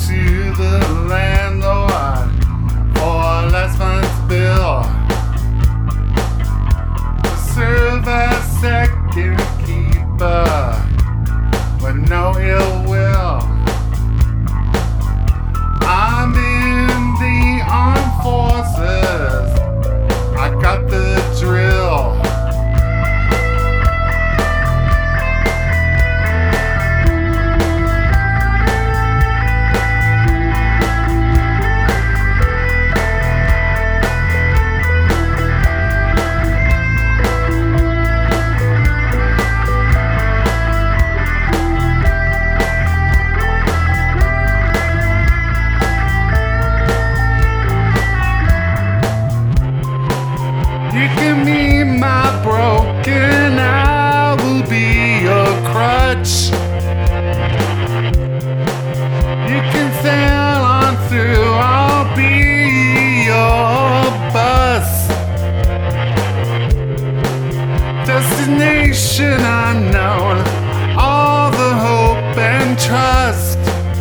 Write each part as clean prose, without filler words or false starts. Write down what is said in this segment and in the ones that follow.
to the landlord for last month's bill to serve as second keeper with no ill will. I'm in the armed forces, I got the drill. You can be my broken, I will be your crutch. You can sail on through, I'll be your bus. Destination unknown, all the hope and trust.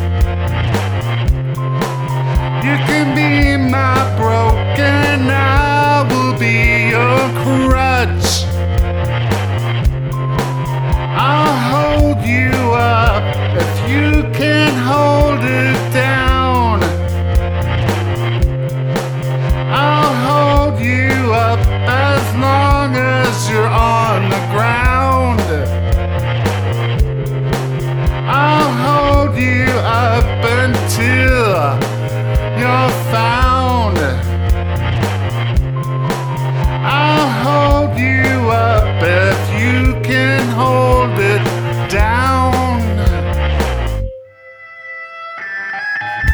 You can be my broken, I will be your crutch. I'll hold you up if you can't hold it down. I'll hold you up as long as you're on the ground. I'll hold you up until you're found. I'll hold you up if you can hold it down.